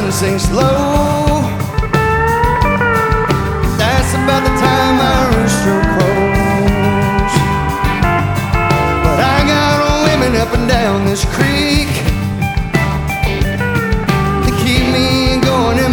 sun sinks low. That's about the time my rooster crows. But I got women up and down this creek.